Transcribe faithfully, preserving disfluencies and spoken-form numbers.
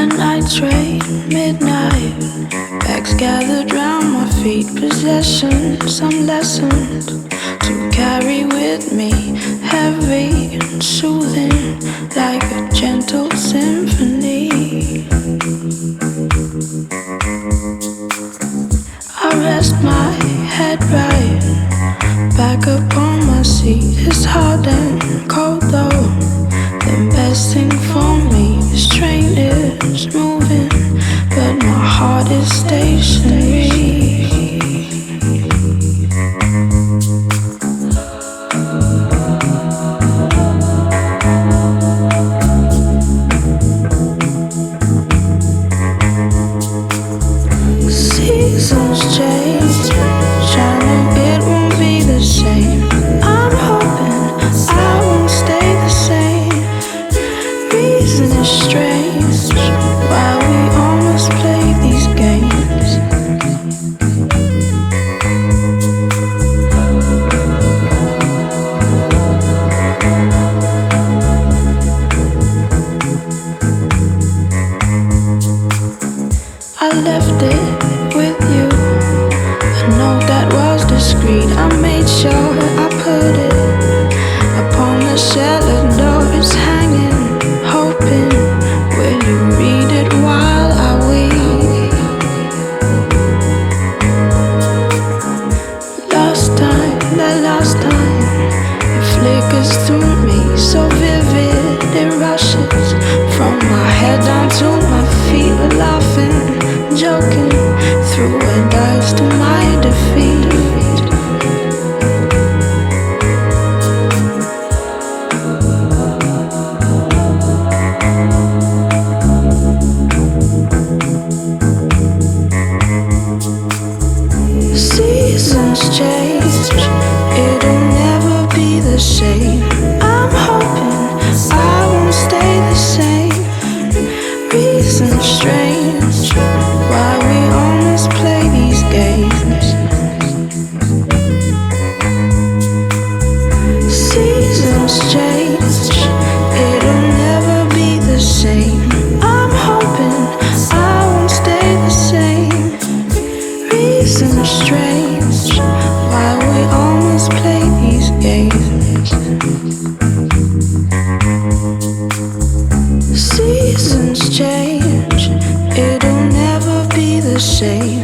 night train, midnight. Bags gathered round my feet, possessions, some lessons to carry with me. Heavy and soothing, like a gentle symphony. I rest my head right back upon my seat. It's hard and cold though. The best thing for me, this train is moving, but my heart is stationary. Seasons change, shining it won't be the same. I'm hoping I won't stay the same. Reason is strange, why we almost play these games. I left it with you, a note that was discreet. I made sure I put it upon the cellar door. It's hanging, hoping, will you read it while I wait? Last time, that last time, it flickers through me, so vivid, it rushes from my head down to my feet. We're laughing, joking, threw a dice to my defeat. Seasons change, it'll never be the same. I'm hoping I won't stay the same. Reasons strange, why we almost play these games. Seasons change, it'll never be the same. I'm hoping I won't stay the same. Reasons strange, why we almost play these games. Seasons change, it'll never be the same.